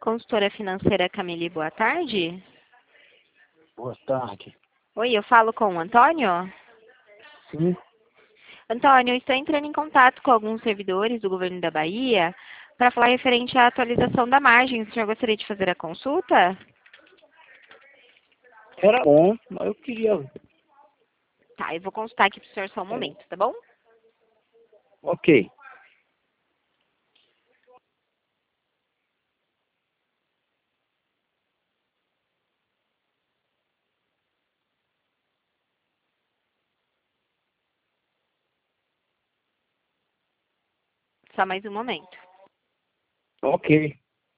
Consultora financeira Camille, boa tarde. Boa tarde. Oi, eu falo com o Antônio? Sim. Antônio, eu estou entrando em contato com alguns servidores do governo da Bahia para falar referente à atualização da margem. O senhor gostaria de fazer a consulta? Era bom, mas eu queria... Tá, eu vou consultar aqui para o senhor só um momento, tá bom? Ok. Só mais um momento. Ok.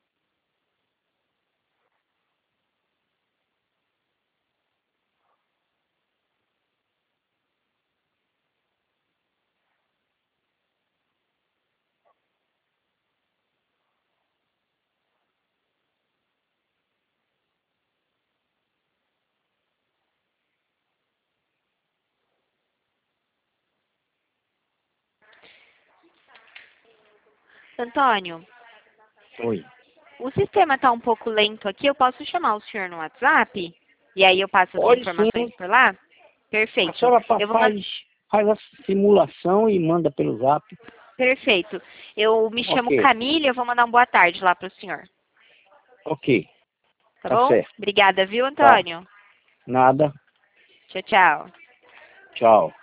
Antônio, Oi. o sistema está um pouco lento aqui. Eu posso chamar o senhor no WhatsApp? E aí eu passo as Pode informações sim. por lá? A Perfeito. senhora Eu vou mandar... faz a simulação e manda pelo zap. Perfeito. Eu me chamo Ok. Camille, eu vou mandar um boa tarde lá para o senhor. Ok. Tá Tá bom? certo. Obrigada, viu, Tá. Antônio? Nada. Tchau, tchau. Tchau.